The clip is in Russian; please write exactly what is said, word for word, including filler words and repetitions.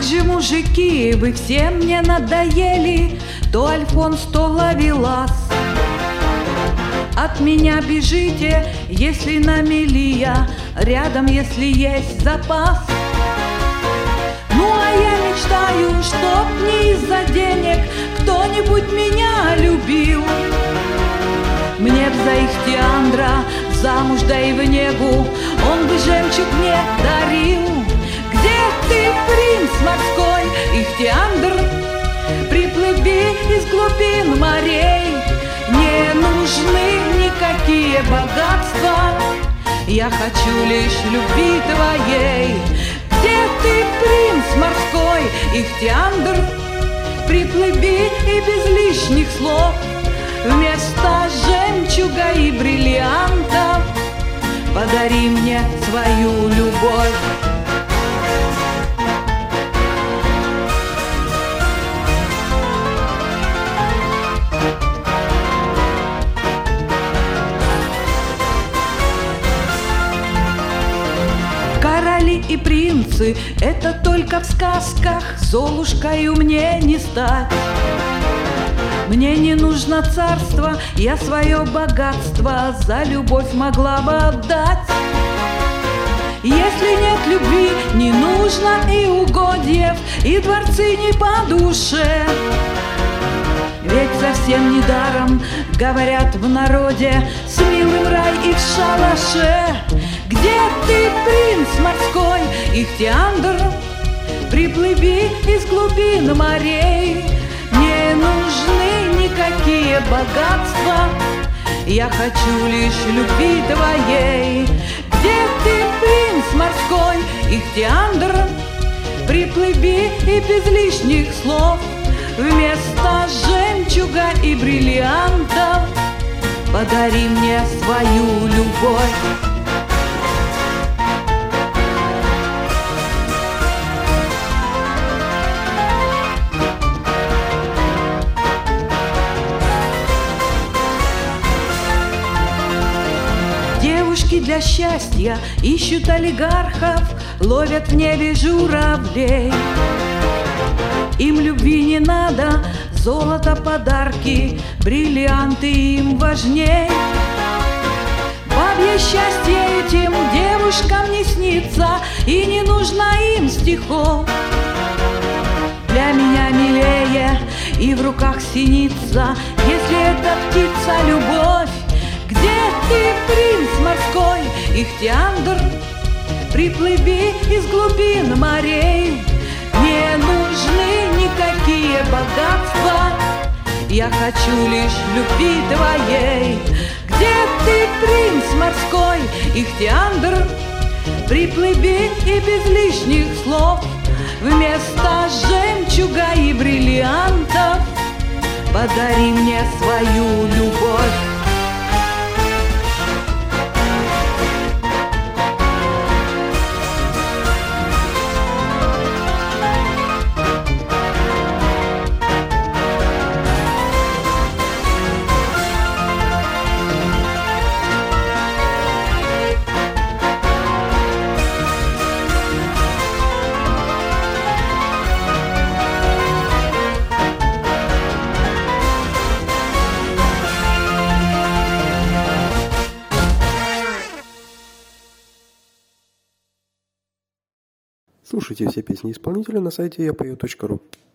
же, мужики, вы все мне надоели, то Альфонс, то Ловелас. От меня бежите, если на мели я, рядом, если есть запас. Ну а я мечтаю, чтоб не из-за денег кто-нибудь меня любил. Мне б за Ихтиандра замуж, да и в негу, он бы жемчуг мне дарил. Где ты, принц морской, Ихтиандр? Приплыви из глубин морей. Не нужны никакие богатства, я хочу лишь любви твоей. Где ты, принц морской, Ихтиандр? Приплыви и без лишних слов, вместо жемчуга и бриллиантов подари мне свою любовь. Короли и принцы — это только в сказках, Золушкою мне не стать. Мне не нужно царство, я свое богатство за любовь могла бы отдать. Если нет любви, не нужно и угодьев, и дворцы не по душе. Ведь совсем недаром говорят в народе, с милым рай и в шалаше. Где ты, принц морской, Ихтиандр? Приплыви из глубин морей. Не нужны никакие богатства, я хочу лишь любви твоей. Где ты, принц морской, Ихтиандр? Приплыви и без лишних слов, вместо жемчуга и бриллиантов подари мне свою любовь. Девушки для счастья ищут олигархов, ловят в небе журавлей. Им любви не надо, золото, подарки, бриллианты им важней. Бабье счастье этим девушкам не снится, и не нужно им стихов. Для меня милее и в руках синица, если это птица любовь. Где ты, принц морской, Ихтиандр? Приплыви из глубин морей. Не нужны никакие богатства, я хочу лишь любви твоей. Где ты, принц морской, Ихтиандр? Приплыви и без лишних слов, вместо жемчуга и бриллиантов подари мне свою любовь. Слушайте все песни исполнителя на сайте я пою точка ру.